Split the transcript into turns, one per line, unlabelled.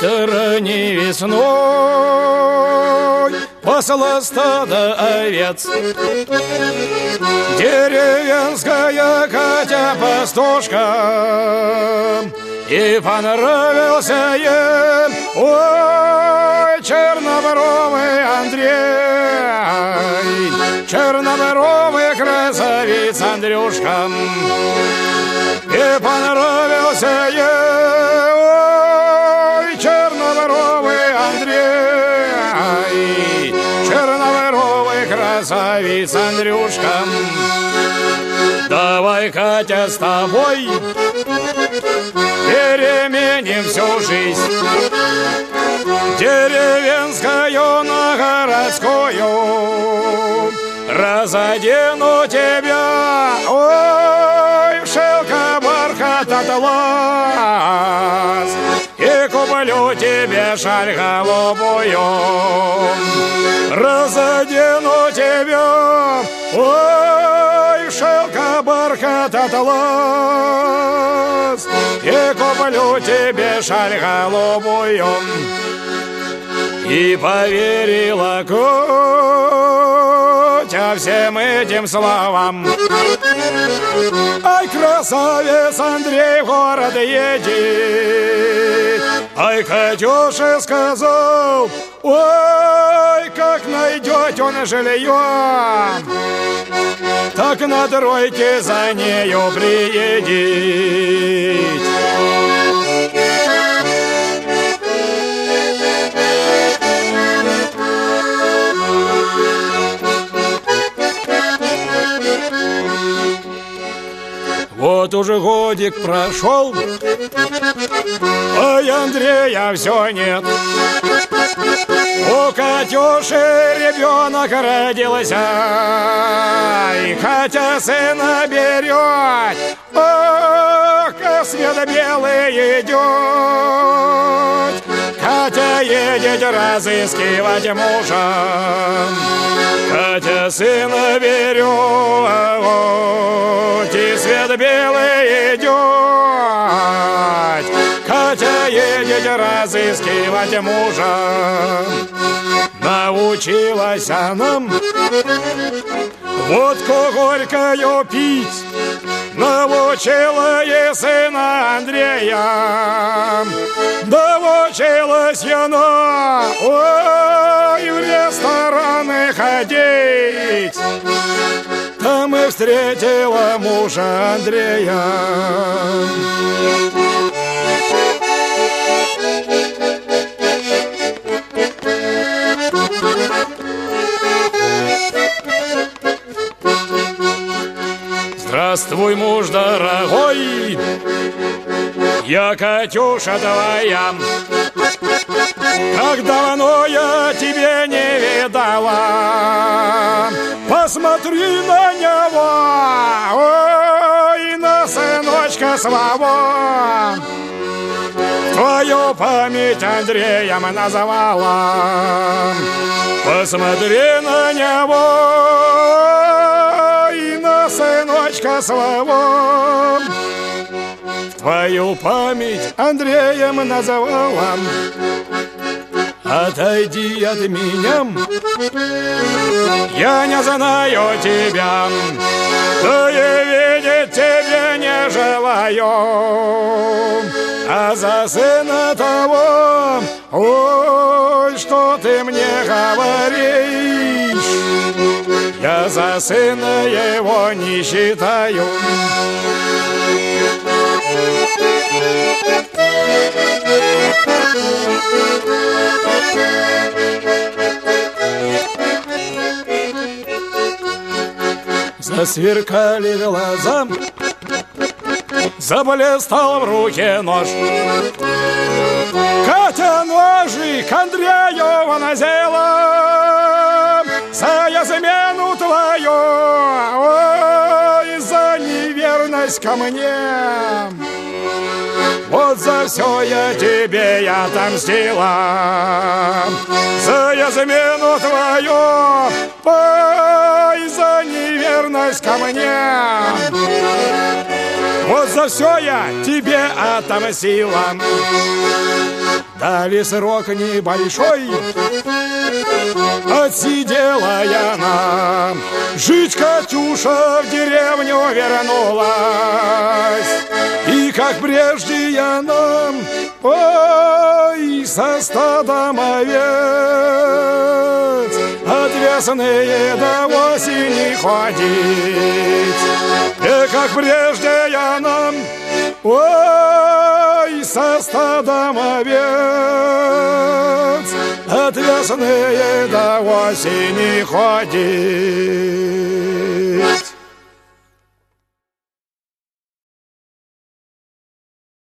ранней весной пасла стадо овец. Деревенская Катя пастушка, и понравился ей, ой, чернобровый Андрей, чернобровый красавец Андрюшка. И понравился ей, ой, чернобровый Андрей, чернобровый красавец Андрюшка. Давай, Катя, с тобой переменим всю жизнь, деревенскую на городскую. Разодену тебя, ой, в шелка бархат атлас, и куплю тебе шаль голубую. Разодену тебя, ой, в шелка бархат атлас, и куплю тебе шаль голубую. И поверила Катя всем этим словам. Ай, красавец Андрей в город едет. Ай, Катюша сказал, ой, как найдет он жилье, так на тройке за нею приедет. Вот уже годик прошел, а Андрея все нет. У Катюши ребенок родился, и Катя сына берет, ох, свет белый идет. Катя едет разыскивать мужа, Катя сына берет, и свет белый идет. Катя едет разыскивать мужа. Научилась она водку горькую пить, научила ей сына Андрея. Научилась она, ой, в рестораны ходить. Там и встретила мужа Андрея. Здравствуй, муж дорогой, я Катюша твоя. Как давно я тебе не видала, посмотри на него, ой, на сыночка своего. Твою память Андреем называла, посмотри на него и на сыночка своего. Твою память Андреем называла. Отойди от меня, я не знаю тебя, да и видеть тебя не желаю. А за сына того, ой, что ты мне говоришь, я за сына его не считаю. Засверкали глаза, заблистал в руке нож. Катя ножик Андрею вонзила за измену твою, ой, за неверность ко мне. Вот за все я тебе отомстила, за измену твою, ой, за неверность ко мне. Вот за все я тебе отомстила. дали срок небольшой. Отсидела я нам, жить Катюша в деревню вернулась. И как прежде я нам, ой, со стадом овец от весны до осени ходить. И как прежде я нам, ой, со стадом овец от весны до осени ходить.